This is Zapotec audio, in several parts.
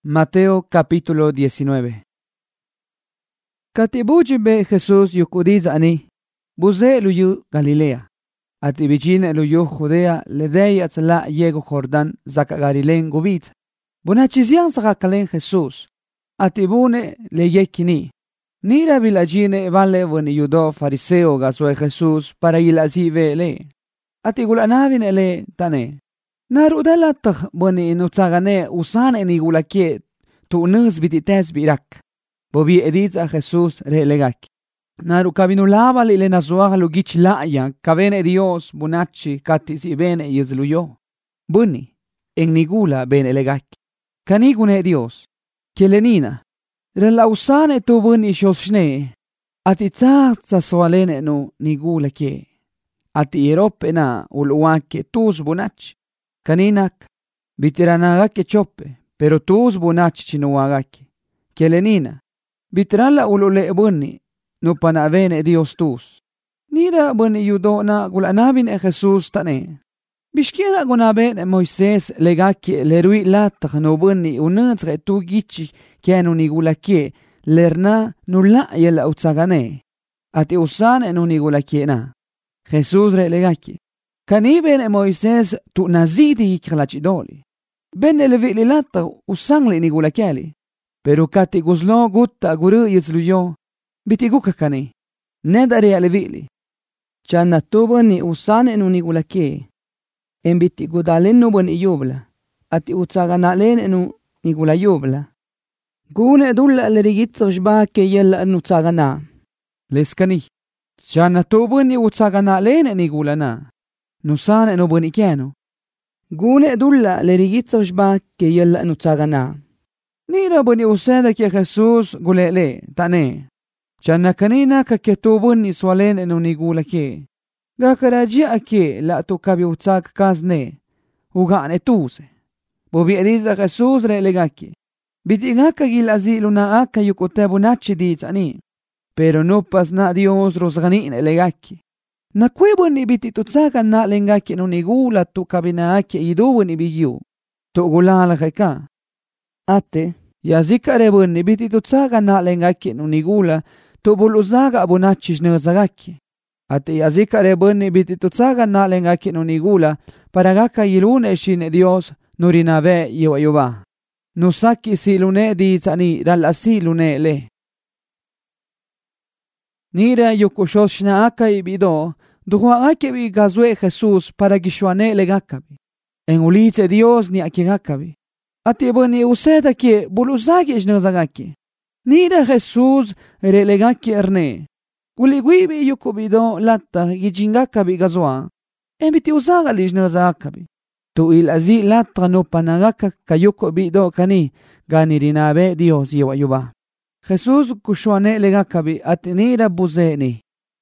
Mateo capítulo 19. Katibuji be Jesús yukudiza ani, buze luyu Galilea. Ati bijine luyu Judea ledei atzala yego Jordan zaka Galileen gubit. Bunachizian zaka kalen Jesús. Ati bune le yekini. Nira vilajine vale wani yudo fariseo gazwe Jesús para ilazive le. Ati gulanavin ele tane. Narudela tag bani inutsagane usan enigulakie tu nus bitites birak. Bobi edits a Jesús relegak. Naru kabinulava li lenazuaga lugich laaya kavene Dios bunachi katis ibene yezluyo. Buni en nigula bene legak. Kanigune Dios. Kelenina. Relausane tu buni shoshne. Ati tsa soalene no nigula ke. Ati eropena uluake tus bunach. Kaninak, bitiranagake chope, pero tus bunach chinuagake. Kelenina, bitirala ulule bunni, no panavene Dios tus. Nira bunni yudona gulanabin e Jesús tane. Bishkira gunaben Moisés legake lerui latag no bunni unantre tu gichi kienu nigulake lerna nulla yela utsagane. Ati usane no nigulake na. Jesús re legake. Kani ben Moisés tu nazidi ikhlachidoli. Ben levi lata usangli nigulakali. Pero kati guzlo gutta guru yizluyo. Bitiguka kani. Nedari alevili. Channa tubani usane nu nigulake. En bitigudalen nu bani yubla. Ati utsaganalen nu nigula yubla. Gune dulla lerigitso shba ke yella nu tsagana. Leskani. Channa tubani utsaganalen nigulana. Nusane no bonikiano. Gune dulla le rigizzo shba ke yella nutsagana. Nira boni useda ke Jesús gulele tane. Channa kanina ka ke tu boni swalen no nigula ke. Ga karajia ke la tu kabi utsak kazne. Ugane tuse. Bobi ediza Jesús re legake. Bitiga ka gilazilu na aka yukote bunachi dizani. Pero no pasna Dios rosganine legake. Na kweboni biti tutsaga na lengaki no nigula tu kabinaake idubuni biyu. Tu gulala kheka. Ate, yazika rebuni biti tutsaga na lengaki no nigula tu buluzaga abunachis nezagaki. Ate yazika rebuni biti tutsaga na lengaki no nigula paragaka yilune shine Dios nurinave yuwa. Nusaki silune di tsani ralasi lune le. Nira yukushoshna aka ibido, duhua ake bi gazwe Jesús para gishwane legakabi. En ulice Dios ni akigakabi. Ati boni useda ke buluzagi ishnazagaki. Nira Jesús relegaki erne. Guligwibi yukubido latta gijingakabi gazwa. En biti usaga lishnazakabi. Tu il azi latta no panagaka kayukubido kani ganirinabe Dios yuwa. Jesús kushwane legakabi atinira buzeni.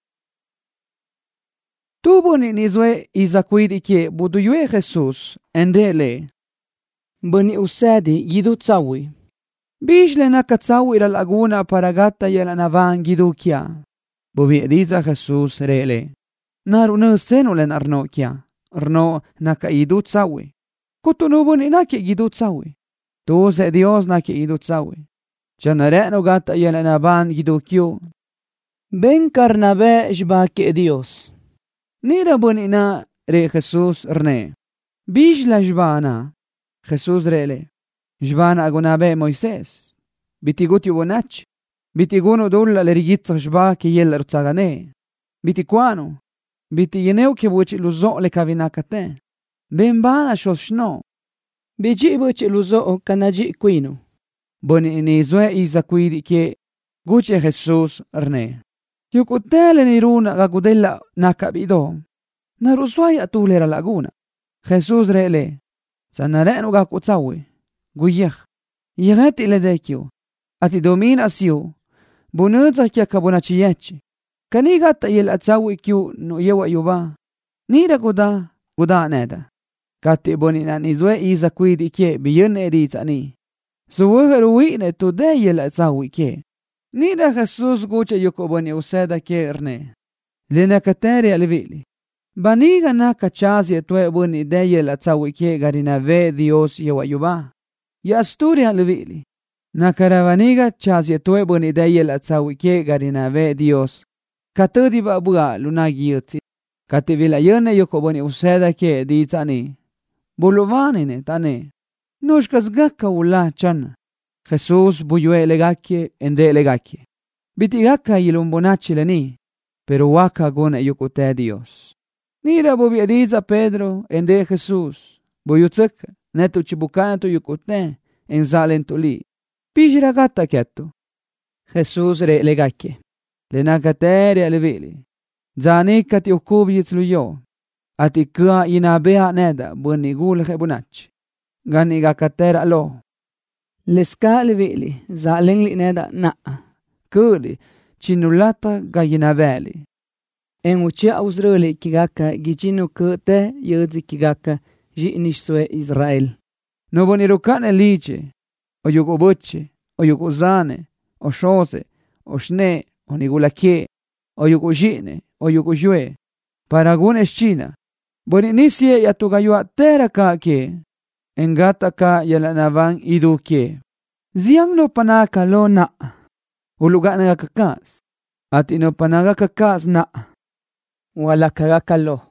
Tubo ni nizwe izakwidi ke buduywe Jesús enrele. Bani usadi gidu tsawi. Bishle nakatsawi la laguna paragata yela navan gidu kia. Bobi ediza Jesús rele. Naru nusenu len arno kia. Arno naka idu tsawi. Kutunubu ni naki gidu tsawi. Tuze Dios naki idu tsawi. Chanareno gata yela navan gidu kyo. Ben karnabe jbake Dios. Nira bonina re Jesús rne. Bish la jbana. Jesús rele. Jbana agunabe Moisés. Bitiguti bonach. Bitiguno dulla le rigizza jba ke yella rutsagane. Bitiquano. Bitiyeneu ke buci luzo le kavinakate. Ben bana shoshno. Biji buci luzo kanaji quino. Bonini zwe izakwidi ke guce Jesús rne. Yukutele niruna gagudella nakabido. Naruswaya tulera laguna. Jesús rele. Sanarenu gakutsawi. Guyech. Yegeti ledekyo. Ati domina siyo. Bunudza kia kabunachiyechi. Kanigata yel atsawi kyu no yewa yuba. Nira guda neda. Kati bonina nizwe iza kwidi ke biyen edizani. Suweheru wine tude yel atsawi ke. Nira Jesús guche yukoboni useda kerne. Lina kateri alivili. Baniga na kachazi etwe buni de yel atsawi ke garina ve Dios yewa yuba. ya asturia levili. Nakaravaniga chas yetue buni dayel atsawike garinabe Dios. Katudi ba buga lunagiyutsi. Kativila yene yoko buni useda ke di tani. Buluvanine tane. Nushkas gakka ula chan. Jesus buyue legakye ende legakye. Bitigakka yilumbonachi leni. Pero waka gona yukute Dios. Nira bubi adiza Pedro ende Jesus. Buyutsuk netu chibukanto yukute en zalentuli. Pijira gata ketu. Jesus re legakye. Lenakatere alevili. Zanika ti ukubi yitzluyo. Ati kua inabea neda bunigul hebunach. Gani gakatera lo. Leska alevili zalengli neda na. Kuli chinulata gayinaveli. En uche ausrele kigaka gichinu kute yudzi kigaka jinishsue Israel. No bonirukane liche. O yugobuche. O yugozane. O shose. O shne. O nigulake. O yugojine. O yugojue. Paragunes china. Boninisie yatugayua tera ka ke. Engata ka yalanavang iduke. Ziang no panaka lo na. Uluga na kakas. At ino panaga kakas na. Wala kagakalo.